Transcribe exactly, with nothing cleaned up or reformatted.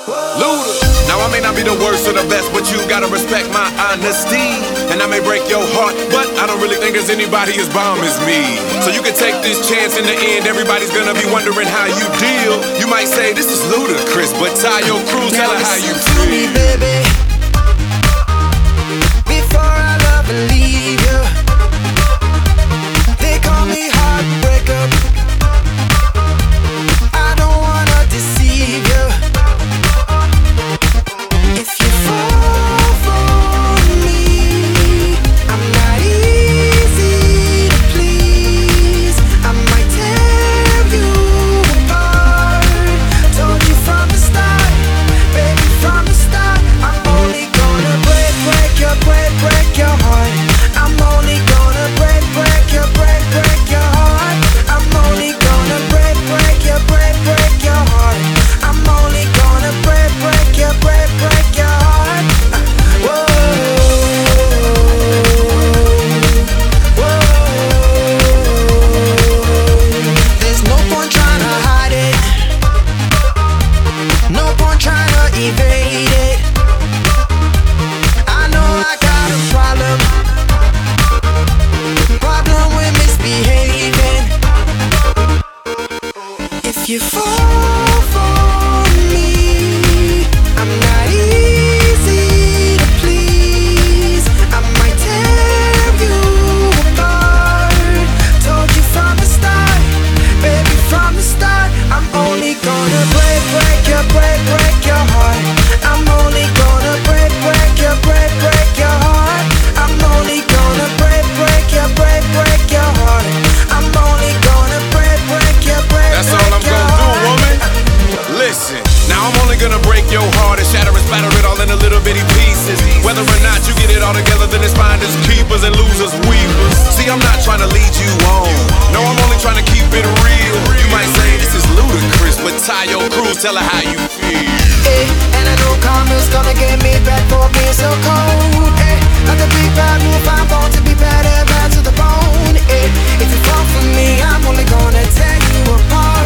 Luda. Now I may not be the worst or the best, but you gotta respect my honesty. And I may break your heart, but I don't really think there's anybody as bomb as me. So you can take this chance. In the end, everybody's gonna be wondering how you deal. You might say this is ludicrous, but Taio Cruz, tell her how you feel. Me, baby, before I love and leave you, they call me heartbreaker. I don't wanna deceive you. If you fall for me, I'm not easy to please. I might tear you apart. Told you from the start, baby, from the start. I'm only gonna break, break your, break, break your heart. I'm only gonna break, break your, break, break your heart. I'm only gonna break, break your, break, break your heart. I'm only gonna break, break your, break, break your heart. Uh, whoa, whoa. There's no point trying to hide it. No point trying to evade it. I know I got a problem. Problem with misbehaving. If you fall for me, I'm not easy to please. I might tear you apart. Told you from the start, baby, from the start. I'm only gonna break, break your, break, break your heart. I'm only gonna break, break your, break, break your heart. I'm only gonna break, break your, break, break your heart. I'm only gonna break, break your, break, That's break all I'm your gonna do, heart. woman. Listen, now I'm only gonna break your heart and shatter and spatter it all into little bitty pieces. Whether or not you get it all together, then it's finders, keepers, and losers, weavers. See, I'm not trying to lead you on. No, I'm only trying to keep it real. You might say this is ludicrous, but Taio Cruz, tell her how you feel. Eh, and I know karma's gonna get me back for being so cold. Eh, like a big bad wolf, I'm born to be bad and bad to the bone. Eh, if you fall for me, I'm only gonna tear you apart.